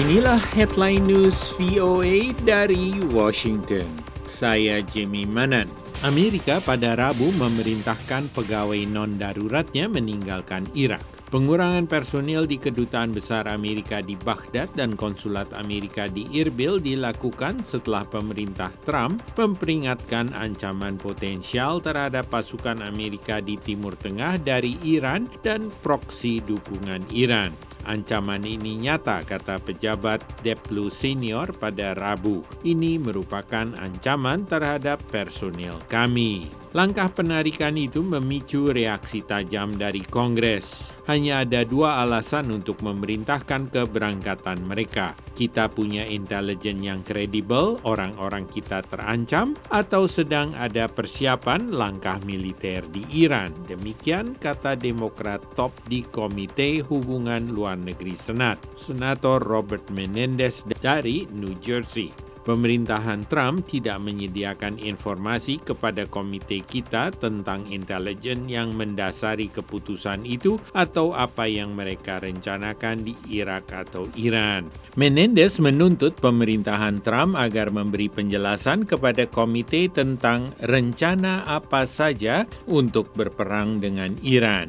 Inilah headline news VOA dari Washington. Saya Jimmy Manan. Amerika pada Rabu memerintahkan pegawai non-daruratnya meninggalkan Irak. Pengurangan personil di Kedutaan Besar Amerika di Baghdad dan Konsulat Amerika di Irbil dilakukan setelah pemerintah Trump memperingatkan ancaman potensial terhadap pasukan Amerika di Timur Tengah dari Iran dan proksi dukungan Iran. Ancaman ini nyata, kata pejabat Deplu senior pada Rabu. Ini merupakan ancaman terhadap personil kami. Langkah penarikan itu memicu reaksi tajam dari Kongres. Hanya ada dua alasan untuk memerintahkan keberangkatan mereka. Kita punya intelijen yang kredibel, orang-orang kita terancam, atau sedang ada persiapan langkah militer di Iran. Demikian kata Demokrat top di Komite Hubungan Luar Negeri Senat, Senator Robert Menendez dari New Jersey. Pemerintahan Trump tidak menyediakan informasi kepada komite kita tentang intelijen yang mendasari keputusan itu atau apa yang mereka rencanakan di Irak atau Iran. Menendez menuntut pemerintahan Trump agar memberi penjelasan kepada komite tentang rencana apa saja untuk berperang dengan Iran.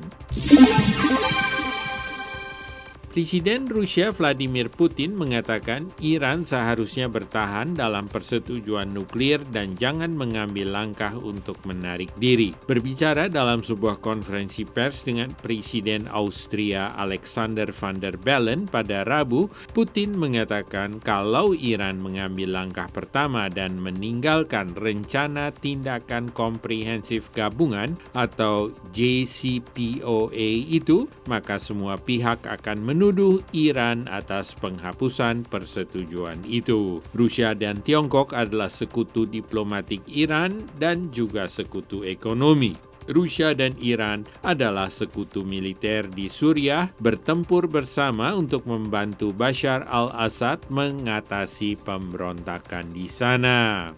Presiden Rusia Vladimir Putin mengatakan Iran seharusnya bertahan dalam persetujuan nuklir dan jangan mengambil langkah untuk menarik diri. Berbicara dalam sebuah konferensi pers dengan Presiden Austria Alexander van der Bellen pada Rabu, Putin mengatakan kalau Iran mengambil langkah pertama dan meninggalkan rencana tindakan komprehensif gabungan atau JCPOA itu, maka semua pihak akan menuduh Iran atas penghapusan persetujuan itu. Rusia dan Tiongkok adalah sekutu diplomatik Iran dan juga sekutu ekonomi. Rusia dan Iran adalah sekutu militer di Suriah, bertempur bersama untuk membantu Bashar al-Assad mengatasi pemberontakan di sana.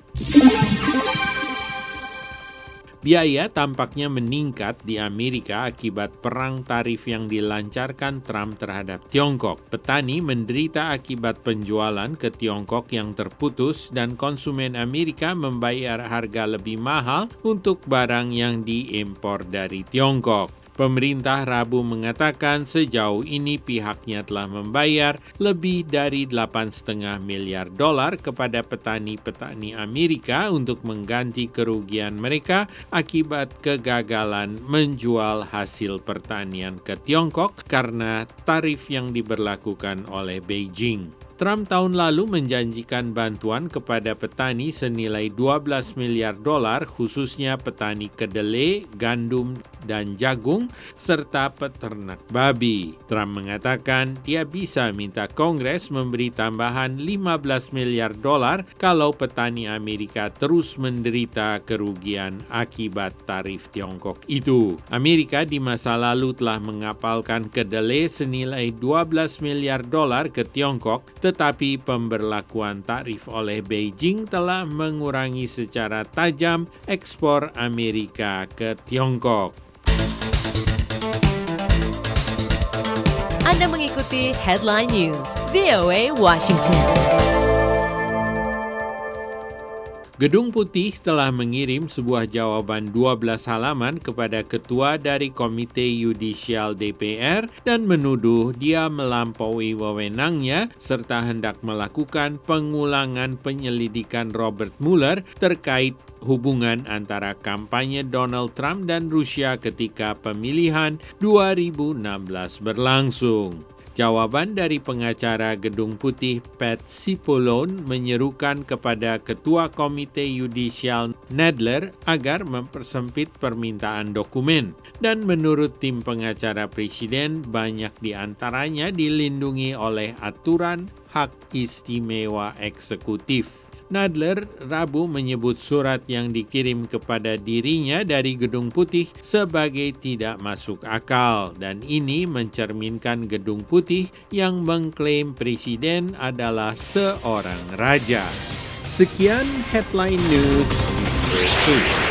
Biaya tampaknya meningkat di Amerika akibat perang tarif yang dilancarkan Trump terhadap Tiongkok. Petani menderita akibat penjualan ke Tiongkok yang terputus dan konsumen Amerika membayar harga lebih mahal untuk barang yang diimpor dari Tiongkok. Pemerintah Rabu mengatakan sejauh ini pihaknya telah membayar lebih dari $8,5 miliar kepada petani-petani Amerika untuk mengganti kerugian mereka akibat kegagalan menjual hasil pertanian ke Tiongkok karena tarif yang diberlakukan oleh Beijing. Trump tahun lalu menjanjikan bantuan kepada petani senilai $12 miliar khususnya petani kedelai, gandum, dan jagung, serta peternak babi. Trump mengatakan dia bisa minta Kongres memberi tambahan $15 miliar kalau petani Amerika terus menderita kerugian akibat tarif Tiongkok itu. Amerika di masa lalu telah mengapalkan kedelai senilai $12 miliar ke Tiongkok, tetapi pemberlakuan tarif oleh Beijing telah mengurangi secara tajam ekspor Amerika ke Tiongkok. Anda mengikuti Headline News, VOA Washington. Gedung Putih telah mengirim sebuah jawaban 12 halaman kepada ketua dari Komite Yudisial DPR dan menuduh dia melampaui wewenangnya serta hendak melakukan pengulangan penyelidikan Robert Mueller terkait hubungan antara kampanye Donald Trump dan Rusia ketika pemilihan 2016 berlangsung. Jawaban dari pengacara Gedung Putih Pat Cipollone menyerukan kepada Ketua Komite Yudisial Nadler agar mempersempit permintaan dokumen. Dan menurut tim pengacara Presiden, banyak di antaranya dilindungi oleh aturan hak istimewa eksekutif. Nadler Rabu menyebut surat yang dikirim kepada dirinya dari Gedung Putih sebagai tidak masuk akal dan ini mencerminkan Gedung Putih yang mengklaim presiden adalah seorang raja. Sekian Headline News.